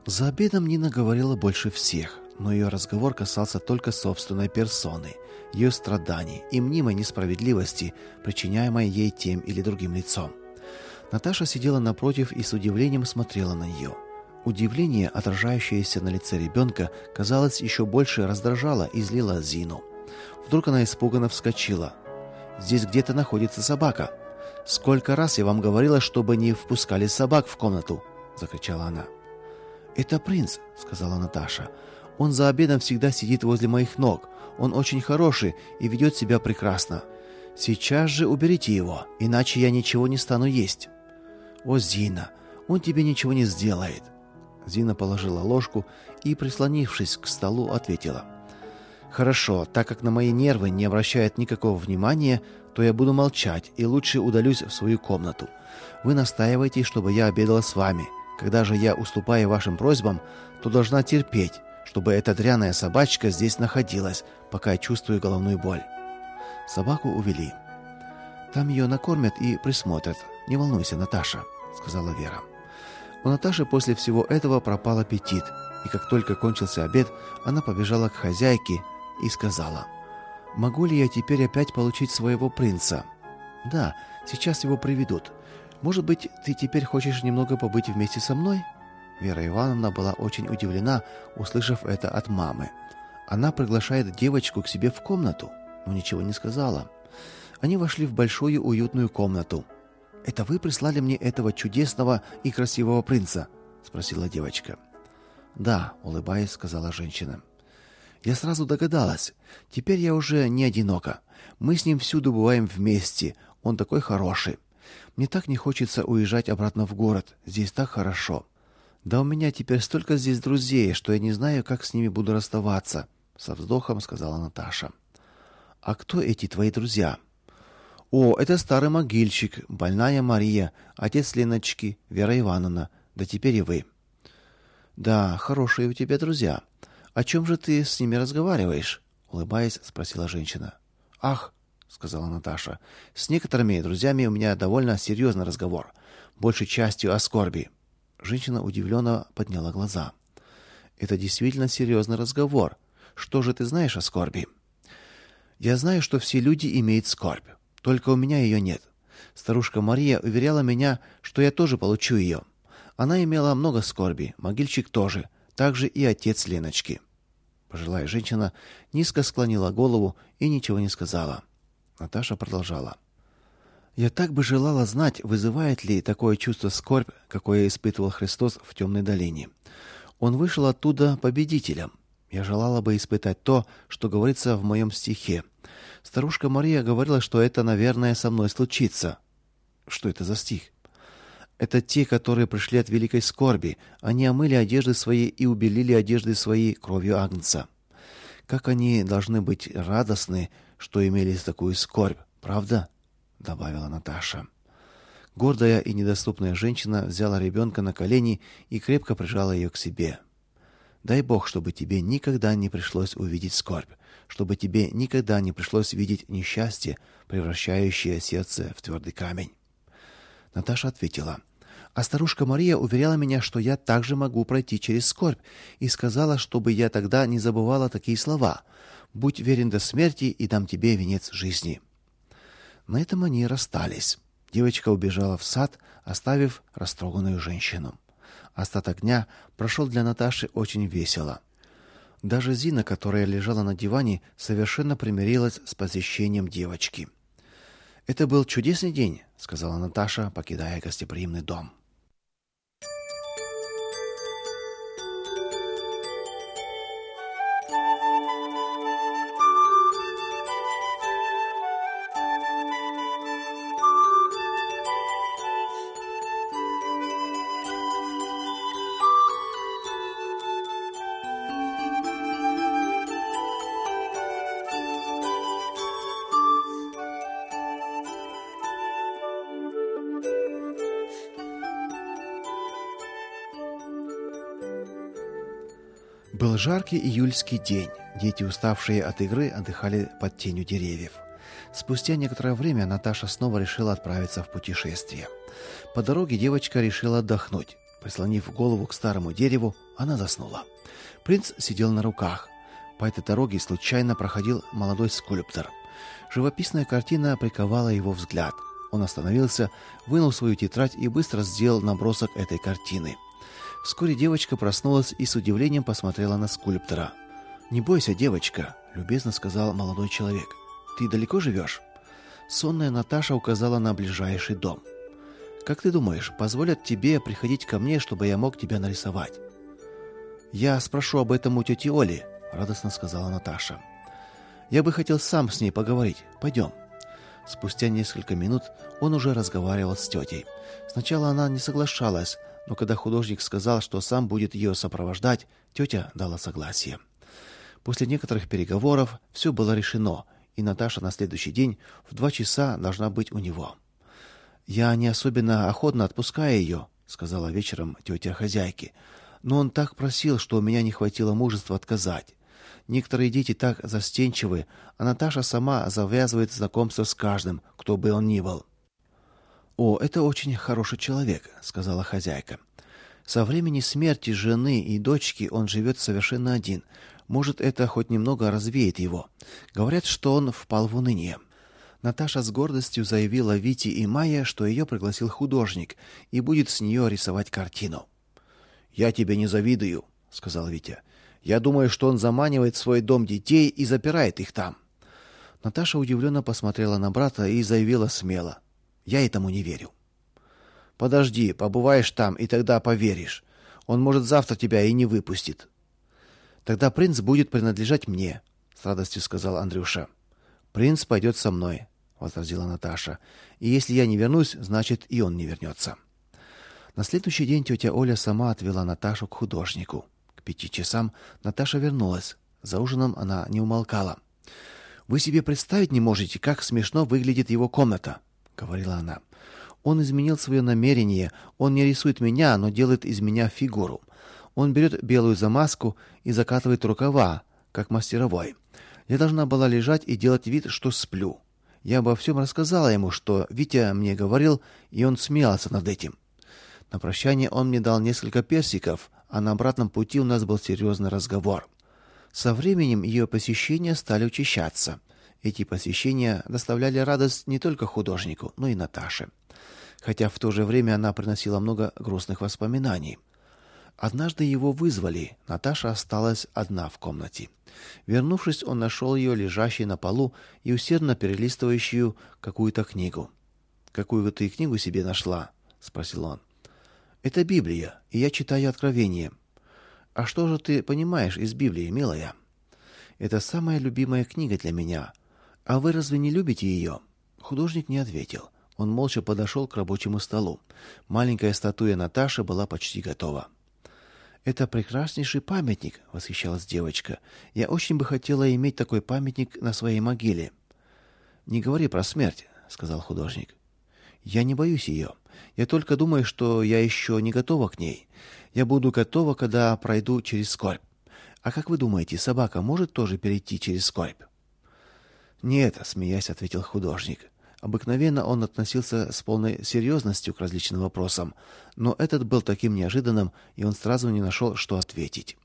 За обедом Нина говорила больше всех, но ее разговор касался только собственной персоны, ее страданий и мнимой несправедливости, причиняемой ей тем или другим лицом. Наташа сидела напротив и с удивлением смотрела на нее. Удивление, отражающееся на лице ребенка, казалось, еще больше раздражало и злило Зину. Вдруг она испуганно вскочила. «Здесь где-то находится собака. Сколько раз я вам говорила, чтобы не впускали собак в комнату!» — закричала она. «Это принц», — сказала Наташа. «Он за обедом всегда сидит возле моих ног. Он очень хороший и ведет себя прекрасно. Сейчас же уберите его, иначе я ничего не стану есть». «О, Зина, он тебе ничего не сделает». Зина положила ложку и, прислонившись к столу, ответила: «Хорошо, так как на мои нервы не обращает никакого внимания, то я буду молчать и лучше удалюсь в свою комнату. Вы настаиваете, чтобы я обедала с вами. Когда же я уступаю вашим просьбам, то должна терпеть, чтобы эта дряная собачка здесь находилась, пока я чувствую головную боль». Собаку увели. «Там ее накормят и присмотрят. Не волнуйся, Наташа», — сказала Вера. У Наташи после всего этого пропал аппетит, и как только кончился обед, она побежала к хозяйке и сказала: «Могу ли я теперь опять получить своего принца?» «Да, сейчас его приведут. Может быть, ты теперь хочешь немного побыть вместе со мной?» Вера Ивановна была очень удивлена, услышав это от мамы. Она приглашает девочку к себе в комнату, но ничего не сказала. Они вошли в большую уютную комнату. «Это вы прислали мне этого чудесного и красивого принца?» — спросила девочка. «Да», — улыбаясь, сказала женщина. «Я сразу догадалась. Теперь я уже не одинока. Мы с ним всюду бываем вместе. Он такой хороший. Мне так не хочется уезжать обратно в город. Здесь так хорошо. Да у меня теперь столько здесь друзей, что я не знаю, как с ними буду расставаться», — со вздохом сказала Наташа. «А кто эти твои друзья?» «О, это старый могильщик, больная Мария, отец Леночки, Вера Ивановна, да теперь и вы». «Да, хорошие у тебя друзья. О чем же ты с ними разговариваешь?» — улыбаясь, спросила женщина. «Ах», — сказала Наташа, — «с некоторыми друзьями у меня довольно серьезный разговор, большей частью о скорби». Женщина удивленно подняла глаза. «Это действительно серьезный разговор. Что же ты знаешь о скорби?» «Я знаю, что все люди имеют скорбь. Только у меня ее нет. Старушка Мария уверяла меня, что я тоже получу ее. Она имела много скорби, могильщик тоже, также и отец Леночки». Пожилая женщина низко склонила голову и ничего не сказала. Наташа продолжала: «Я так бы желала знать, вызывает ли такое чувство скорбь, какое испытывал Христос в темной долине. Он вышел оттуда победителем. Я желала бы испытать то, что говорится в моем стихе. Старушка Мария говорила, что это, наверное, со мной случится». «Что это за стих?» «Это те, которые пришли от великой скорби. Они омыли одежды свои и убелили одежды свои кровью агнца. Как они должны быть радостны, что имели такую скорбь, правда?» — добавила Наташа. Гордая и недоступная женщина взяла ребенка на колени и крепко прижала ее к себе. «Дай Бог, чтобы тебе никогда не пришлось увидеть скорбь, чтобы тебе никогда не пришлось видеть несчастье, превращающее сердце в твердый камень». Наташа ответила: «А старушка Мария уверяла меня, что я также могу пройти через скорбь, и сказала, чтобы я тогда не забывала такие слова: „Будь верен до смерти, и дам тебе венец жизни“». На этом они и расстались. Девочка убежала в сад, оставив растроганную женщину. Остаток дня прошел для Наташи очень весело. Даже Зина, которая лежала на диване, совершенно примирилась с посещением девочки. «Это был чудесный день», — сказала Наташа, покидая гостеприимный дом. Был жаркий июльский день. Дети, уставшие от игры, отдыхали под тенью деревьев. Спустя некоторое время Наташа снова решила отправиться в путешествие. По дороге девочка решила отдохнуть. Прислонив голову к старому дереву, она заснула. Принц сидел на руках. По этой дороге случайно проходил молодой скульптор. Живописная картина приковала его взгляд. Он остановился, вынул свою тетрадь и быстро сделал набросок этой картины. Вскоре девочка проснулась и с удивлением посмотрела на скульптора. «Не бойся, девочка», — любезно сказал молодой человек. «Ты далеко живешь?» Сонная Наташа указала на ближайший дом. «Как ты думаешь, позволят тебе приходить ко мне, чтобы я мог тебя нарисовать?» «Я спрошу об этом у тети Оли», — радостно сказала Наташа. «Я бы хотел сам с ней поговорить. Пойдем». Спустя несколько минут он уже разговаривал с тетей. Сначала она не соглашалась, но когда художник сказал, что сам будет ее сопровождать, тетя дала согласие. После некоторых переговоров все было решено, и Наташа на следующий день в 2 часа должна быть у него. «Я не особенно охотно отпускаю ее», — сказала вечером тетя хозяйки. «Но он так просил, что у меня не хватило мужества отказать. Некоторые дети так застенчивы, а Наташа сама завязывает знакомство с каждым, кто бы он ни был». «О, это очень хороший человек», — сказала хозяйка. «Со времени смерти жены и дочки он живет совершенно один. Может, это хоть немного развеет его. Говорят, что он впал в уныние». Наташа с гордостью заявила Вите и Майе, что ее пригласил художник и будет с нее рисовать картину. «Я тебе не завидую», — сказал Витя. «Я думаю, что он заманивает в свой дом детей и запирает их там». Наташа удивленно посмотрела на брата и заявила смело: «Я этому не верю». «Подожди, побываешь там, и тогда поверишь. Он, может, завтра тебя и не выпустит». «Тогда принц будет принадлежать мне», — с радостью сказал Андрюша. «Принц пойдет со мной», — возразила Наташа. «И если я не вернусь, значит, и он не вернется». На следующий день тетя Оля сама отвела Наташу к художнику. К 5 часам Наташа вернулась. За ужином она не умолкала. «Вы себе представить не можете, как смешно выглядит его комната», — говорила она. «Он изменил свое намерение. Он не рисует меня, но делает из меня фигуру. Он берет белую замазку и закатывает рукава, как мастеровой. Я должна была лежать и делать вид, что сплю. Я обо всем рассказала ему, что Витя мне говорил, и он смеялся над этим. На прощание он мне дал несколько персиков, а на обратном пути у нас был серьезный разговор. Со временем ее посещения стали учащаться. Эти посещения доставляли радость не только художнику, но и Наташе. Хотя в то же время она приносила много грустных воспоминаний. Однажды его вызвали. Наташа осталась одна в комнате. Вернувшись, он нашел ее лежащей на полу и усердно перелистывающую какую-то книгу. «Какую ты книгу себе нашла?» — спросил он. «Это Библия, и я читаю Откровение». «А что же ты понимаешь из Библии, милая?» «Это самая любимая книга для меня. А вы разве не любите ее?» Художник не ответил. Он молча подошел к рабочему столу. Маленькая статуя Наташи была почти готова. «Это прекраснейший памятник», — восхищалась девочка. «Я очень бы хотела иметь такой памятник на своей могиле». «Не говори про смерть», — сказал художник. «Я не боюсь ее. Я только думаю, что я еще не готова к ней. Я буду готова, когда пройду через скорбь. А как вы думаете, собака может тоже перейти через скорбь?» «Нет», — смеясь, ответил художник. Обыкновенно он относился с полной серьезностью к различным вопросам, но этот был таким неожиданным, и он сразу не нашел, что ответить.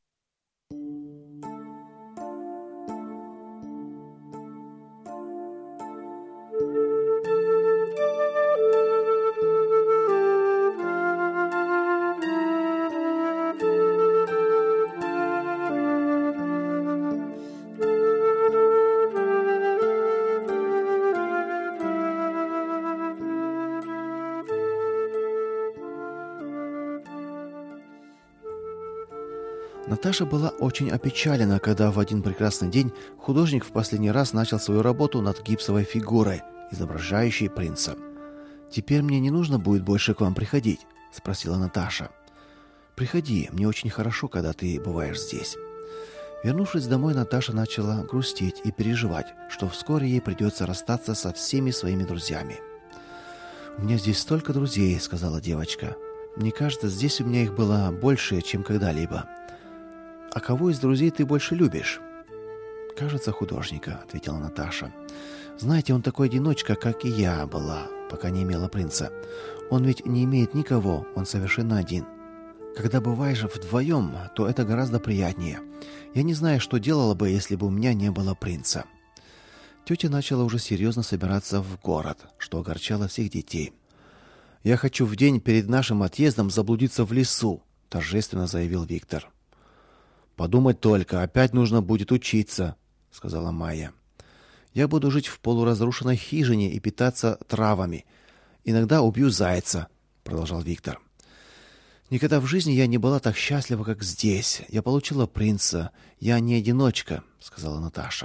Наташа была очень опечалена, когда в один прекрасный день художник в последний раз начал свою работу над гипсовой фигурой, изображающей принца. «Теперь мне не нужно будет больше к вам приходить?» — спросила Наташа. «Приходи, мне очень хорошо, когда ты бываешь здесь». Вернувшись домой, Наташа начала грустить и переживать, что вскоре ей придется расстаться со всеми своими друзьями. «У меня здесь столько друзей», — сказала девочка. «Мне кажется, здесь у меня их было больше, чем когда-либо». «А кого из друзей ты больше любишь?» «Кажется, художника», — ответила Наташа. «Знаете, он такой одиночка, как и я была. пока не имела принца. Он ведь не имеет никого, он совершенно один. Когда бываешь вдвоем, то это гораздо приятнее. Я не знаю, что делала бы, если бы у меня не было принца». Тетя начала уже серьезно собираться в город, что огорчало всех детей. «Я хочу в день перед нашим отъездом заблудиться в лесу», — торжественно заявил Виктор. «Подумать только, опять нужно будет учиться», — сказала Майя. «Я буду жить в полуразрушенной хижине и питаться травами. Иногда убью зайца», — продолжал Виктор. «Никогда в жизни я не была так счастлива, как здесь. Я получила принца. Я не одиночка», — сказала Наташа.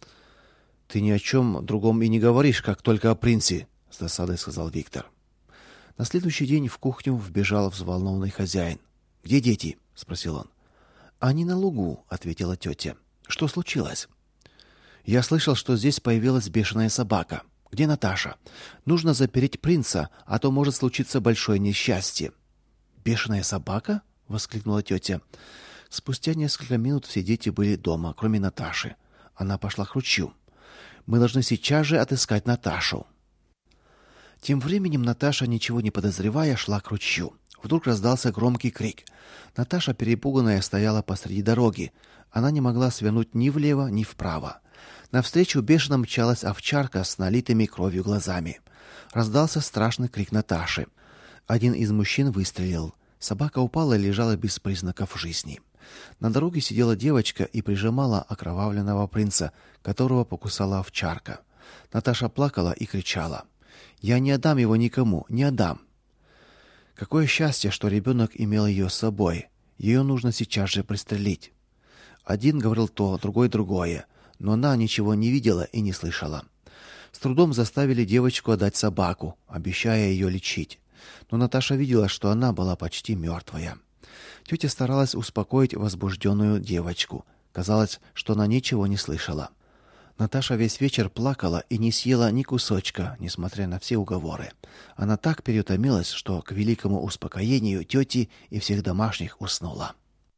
«Ты ни о чем другом и не говоришь, как только о принце», — с досадой сказал Виктор. На следующий день в кухню вбежал взволнованный хозяин. «Где дети?» — спросил он. «Они на лугу», — ответила тетя. «Что случилось?» «Я слышал, что здесь появилась бешеная собака. Где Наташа? Нужно запереть принца, а то может случиться большое несчастье». «Бешеная собака?» — воскликнула тетя. Спустя несколько минут все дети были дома, кроме Наташи. Она пошла к ручью. «Мы должны сейчас же отыскать Наташу». Тем временем Наташа, ничего не подозревая, шла к ручью. Вдруг раздался громкий крик. Наташа, перепуганная, стояла посреди дороги. Она не могла свернуть ни влево, ни вправо. Навстречу бешено мчалась овчарка с налитыми кровью глазами. Раздался страшный крик Наташи. Один из мужчин выстрелил. Собака упала и лежала без признаков жизни. На дороге сидела девочка и прижимала окровавленного принца, которого покусала овчарка. Наташа плакала и кричала: «Я не отдам его никому, не отдам». Какое счастье, что ребенок имел ее с собой. Ее нужно сейчас же пристрелить. Один говорил то, другой другое, но она ничего не видела и не слышала. С трудом заставили девочку отдать собаку, обещая ее лечить. Но Наташа видела, что она была почти мертвая. Тетя старалась успокоить возбужденную девочку. Казалось, что она ничего не слышала. Наташа весь вечер плакала и не съела ни кусочка, несмотря на все уговоры. Она так переутомилась, что к великому успокоению тети и всех домашних уснула.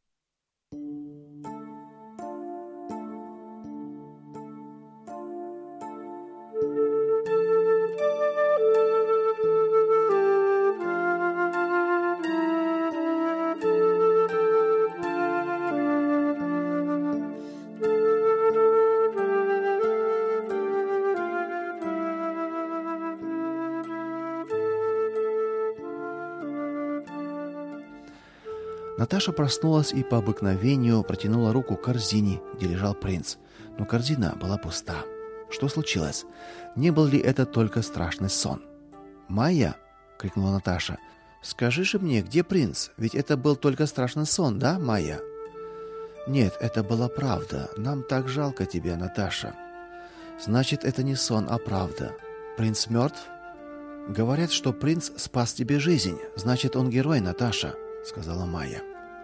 Наташа проснулась и по обыкновению протянула руку к корзине, где лежал принц. Но корзина была пуста. Что случилось? Не был ли это только страшный сон? «Майя!» — крикнула Наташа. «Скажи же мне, где принц? Ведь это был только страшный сон, да, Майя?» «Нет, это была правда. Нам так жалко тебя, Наташа». «Значит, это не сон, а правда. Принц мертв?» «Говорят, что принц спас тебе жизнь. Значит, он герой, Наташа», — сказала Майя.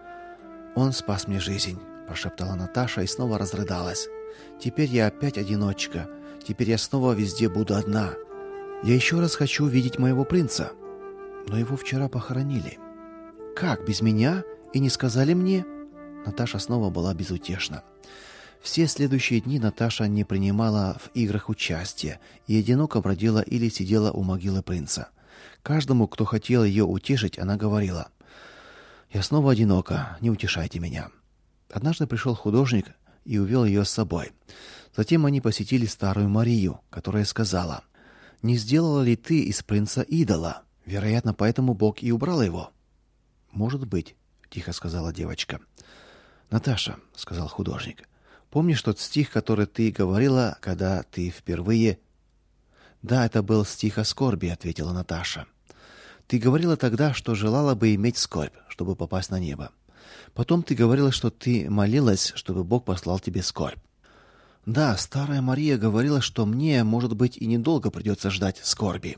«Он спас мне жизнь», — прошептала Наташа и снова разрыдалась. «Теперь я опять одиночка. Теперь я снова везде буду одна. Я еще раз хочу увидеть моего принца. Но его вчера похоронили». «Как, без меня? И не сказали мне?» Наташа снова была безутешна. Все следующие дни Наташа не принимала в играх участия и одиноко бродила или сидела у могилы принца. Каждому, кто хотел ее утешить, она говорила: «Я снова одинока, не утешайте меня». Однажды пришел художник и увел ее с собой. Затем они посетили старую Марию, которая сказала: «Не сделала ли ты из принца идола? Вероятно, поэтому Бог и убрал его». «Может быть», — тихо сказала девочка. «Наташа», — сказал художник, — «помнишь тот стих, который ты говорила, когда ты впервые...» «Да, это был стих о скорби», — ответила Наташа. «Ты говорила тогда, что желала бы иметь скорбь, чтобы попасть на небо. Потом ты говорила, что ты молилась, чтобы Бог послал тебе скорбь». «Да, старая Мария говорила, что мне, может быть, и недолго придется ждать скорби».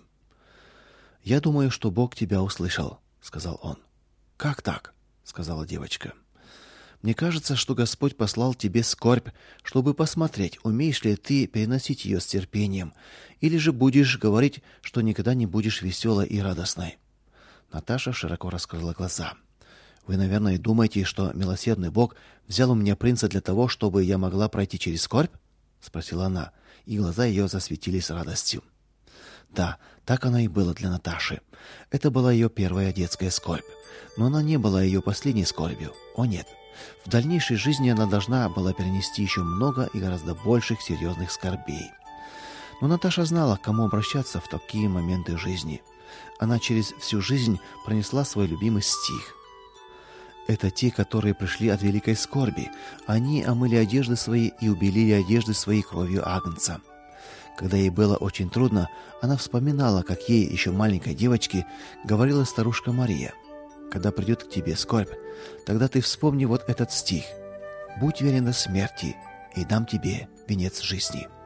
«Я думаю, что Бог тебя услышал», — сказал он. «Как так?» — сказала девочка. «Мне кажется, что Господь послал тебе скорбь, чтобы посмотреть, умеешь ли ты переносить ее с терпением, или же будешь говорить, что никогда не будешь веселой и радостной». Наташа широко раскрыла глаза. «Вы, наверное, думаете, что милосердный Бог взял у меня принца для того, чтобы я могла пройти через скорбь?» — спросила она, и глаза ее засветились радостью. Да, так оно и было для Наташи. Это была ее первая детская скорбь. Но она не была ее последней скорбью. О нет. В дальнейшей жизни она должна была перенести еще много и гораздо больших серьезных скорбей. Но Наташа знала, к кому обращаться в такие моменты жизни. Она через всю жизнь пронесла свой любимый стих. Это те, которые пришли от великой скорби. Они омыли одежды свои и убелили одежды свои кровью агнца. Когда ей было очень трудно, она вспоминала, как ей, еще маленькой девочке, говорила старушка Мария: «Когда придет к тебе скорбь, тогда ты вспомни вот этот стих: «Будь верен до смерти, и дам тебе венец жизни».